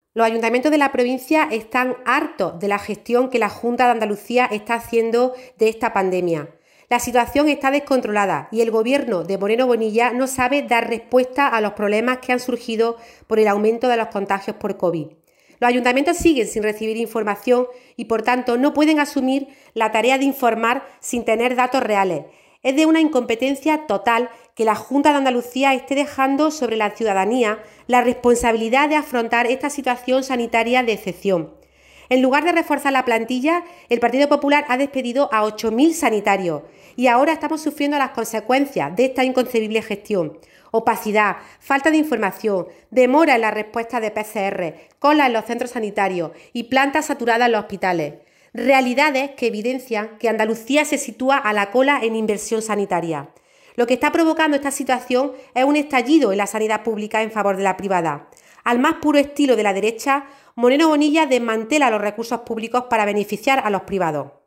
Los ayuntamientos de la provincia están hartos de la gestión que la Junta de Andalucía está haciendo de esta pandemia. La situación está descontrolada y el gobierno de Moreno Bonilla no sabe dar respuesta a los problemas que han surgido por el aumento de los contagios por COVID. Los ayuntamientos siguen sin recibir información y, por tanto, no pueden asumir la tarea de informar sin tener datos reales. Es de una incompetencia total que la Junta de Andalucía esté dejando sobre la ciudadanía la responsabilidad de afrontar esta situación sanitaria de excepción. En lugar de reforzar la plantilla, el Partido Popular ha despedido a 8.000 sanitarios y ahora estamos sufriendo las consecuencias de esta inconcebible gestión. Opacidad, falta de información, demora en la respuesta de PCR, cola en los centros sanitarios y plantas saturadas en los hospitales. Realidades que evidencian que Andalucía se sitúa a la cola en inversión sanitaria. Lo que está provocando esta situación es un estallido en la sanidad pública en favor de la privada. Al más puro estilo de la derecha, Moreno Bonilla desmantela los recursos públicos para beneficiar a los privados.